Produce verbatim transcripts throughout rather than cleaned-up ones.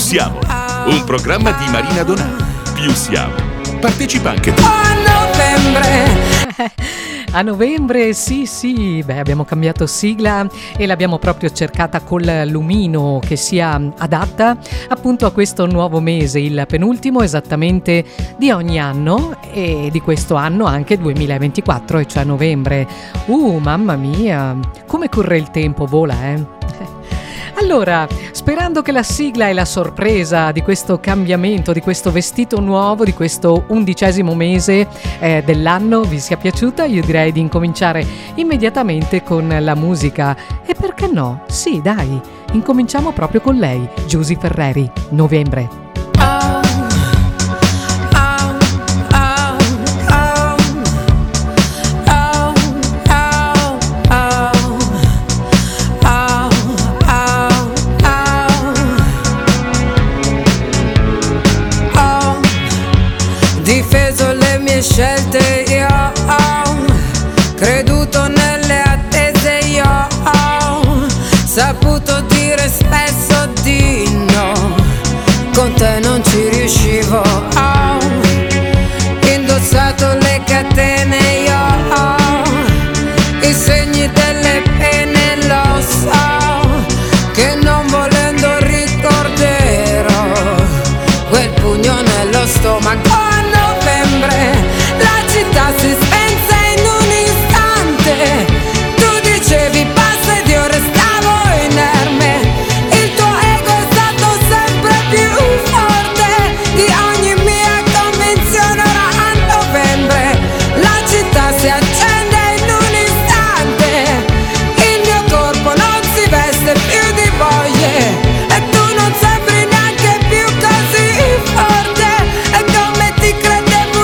siamo, un programma di Marina Donati. Più siamo, partecipa anche tu. A novembre. A novembre, sì sì, beh, abbiamo cambiato sigla e l'abbiamo proprio cercata col lumino che sia adatta appunto a questo nuovo mese, il penultimo esattamente di ogni anno e di questo anno anche duemilaventiquattro, e cioè novembre. Uh, mamma mia, come corre il tempo, vola, eh? Allora, sperando che la sigla e la sorpresa di questo cambiamento, di questo vestito nuovo, di questo undicesimo mese eh, dell'anno vi sia piaciuta, io direi di incominciare immediatamente con la musica. E perché no? Sì, dai, incominciamo proprio con lei, Giusy Ferreri, Novembre. Difeso le mie scelte, io ho creduto nelle attese, io ho saputo dire spesso di no, con te non ci riuscivo, ho indossato le catene, io ho i segni delle pene, lo so che non volendo ricorderò quel pugno nello stomaco. La città si spense in un istante, tu dicevi basta ed io restavo inerme, il tuo ego è stato sempre più forte di ogni mia convinzione. Ora a novembre la città si accende in un istante, il mio corpo non si veste più di voglie e tu non sembri neanche più così forte, è come ti credevo.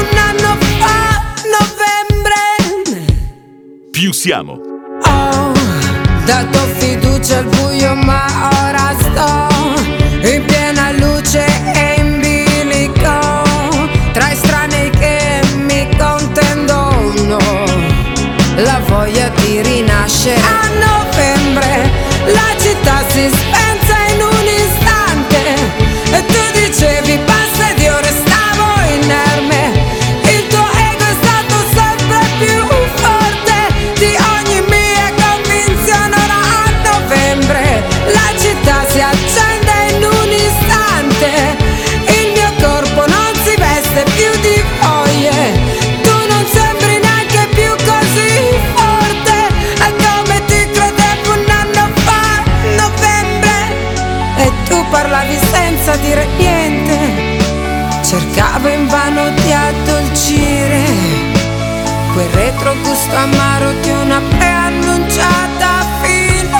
Più siamo. Ho dato fiducia al buio ma ora sto in piena luce e in bilico tra estranei che mi contendono la voglia di rinascere. A novembre la città si spense in un istante e tu dicevi basta ed io restavo inerme, il tuo ego è stato sempre più forte di ogni mia convinzione. Ora a novembre la città si accende in un istante, il mio corpo non si veste più di voglie, tu non sembri neanche più così forte, è come ti credevo un anno fa, novembre, e tu parlavi senza dire niente, cercavo invano di addolcire quel retrogusto amaro di una preannunciata fine.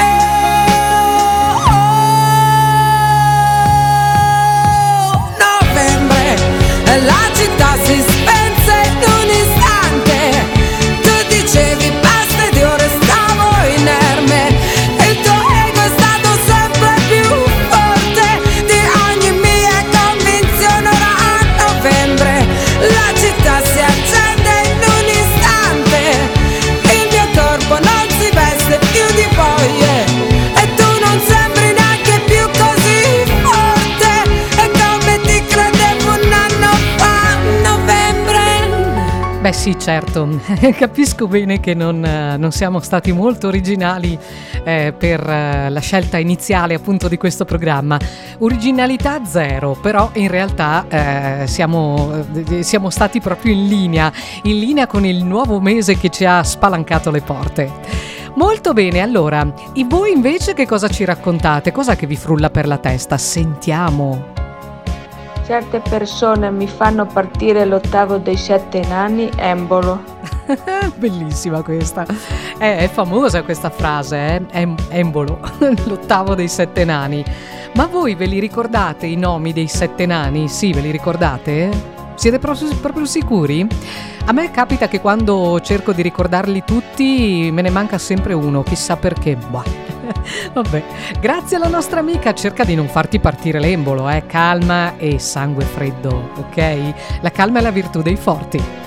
Oh, novembre, la città si spense in un istante, tu dicevi basta ed io restavo inerme, il tuo ego è stato sempre più forte di ogni mia convinzione. Ora a novembre la città si accende in un istante, il mio corpo non si veste più di voglie e tu non sembri neanche più così forte, è come ti credevo un anno fa, novembre. Beh sì, certo, capisco bene che non, non siamo stati molto originali eh, per eh, la scelta iniziale appunto di questo programma. Originalità zero, però in realtà eh, siamo, eh, siamo stati proprio in linea, in linea con il nuovo mese che ci ha spalancato le porte. Molto bene, allora, e voi invece che cosa ci raccontate? Cos'è che vi frulla per la testa? Sentiamo. Certe persone mi fanno partire l'ottavo dei sette nani, embolo. Bellissima questa, è, è famosa questa frase, eh? Em- embolo, l'ottavo dei sette nani. Ma voi ve li ricordate i nomi dei sette nani? Sì, ve li ricordate? Siete proprio, proprio sicuri? A me capita che quando cerco di ricordarli tutti me ne manca sempre uno, chissà perché. Bah. Vabbè, grazie alla nostra amica, cerca di non farti partire l'embolo, eh? Calma e sangue freddo, ok? La calma è la virtù dei forti.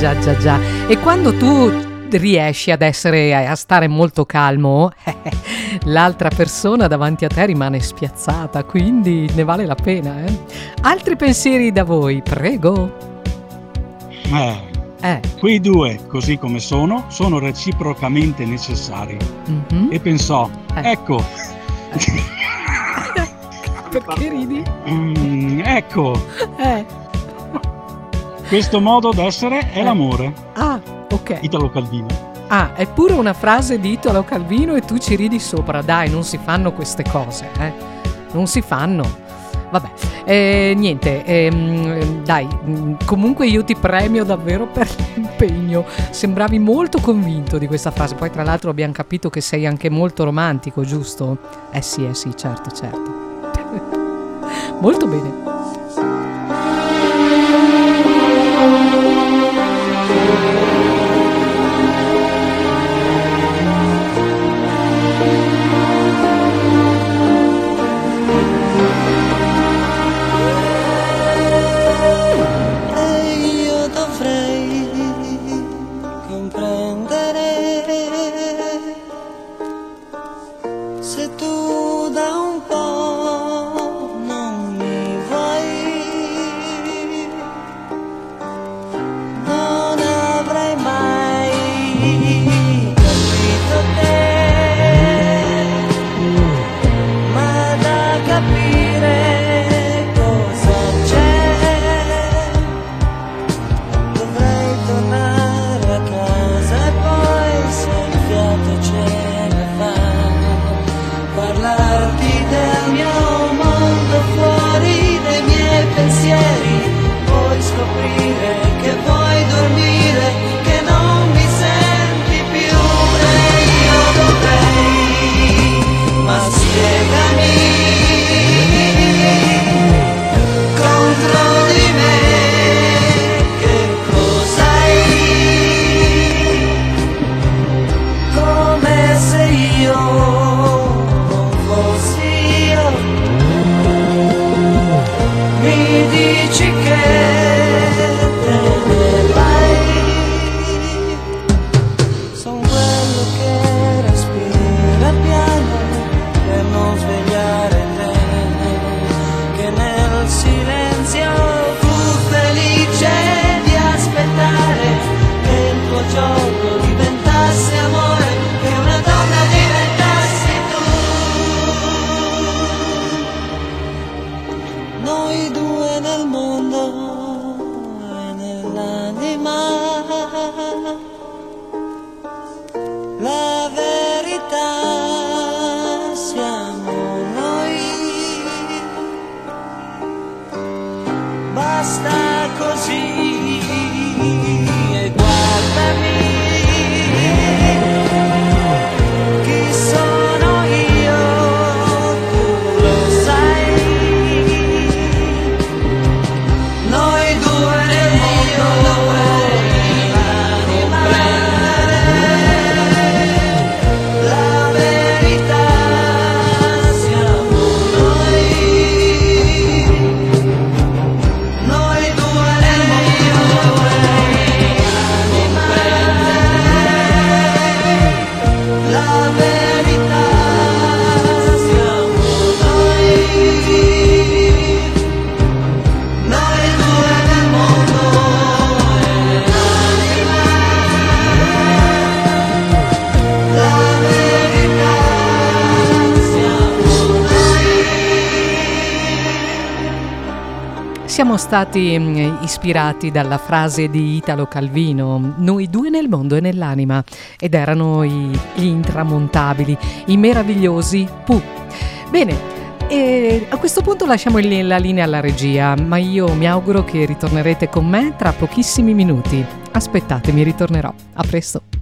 già, già, già. E quando tu riesci ad essere, a stare molto calmo, l'altra persona davanti a te rimane spiazzata, quindi ne vale la pena, eh? Altri pensieri da voi, prego. Eh, Eh. Quei due, così come sono, sono reciprocamente necessari. Mm-hmm. E pensò, Eh. ecco, Perché ridi? mm, ecco, Eh. questo modo d'essere è Eh. l'amore. Ah, ok. Italo Calvino. Ah, è pure una frase di Italo Calvino e tu ci ridi sopra. Dai, non si fanno queste cose, eh? Non si fanno. Vabbè, eh, niente, ehm, dai, mh, comunque io ti premio davvero per l'impegno. Sembravi molto convinto di questa frase. Poi tra l'altro abbiamo capito che sei anche molto romantico, giusto? Eh sì, eh sì, certo, certo. Molto bene. Siamo stati ispirati dalla frase di Italo Calvino, noi due nel mondo e nell'anima, ed erano i, gli intramontabili, i meravigliosi Pooh. Bene, e a questo punto lasciamo il, la linea alla regia, ma io mi auguro che ritornerete con me tra pochissimi minuti. Aspettatemi, ritornerò. A presto.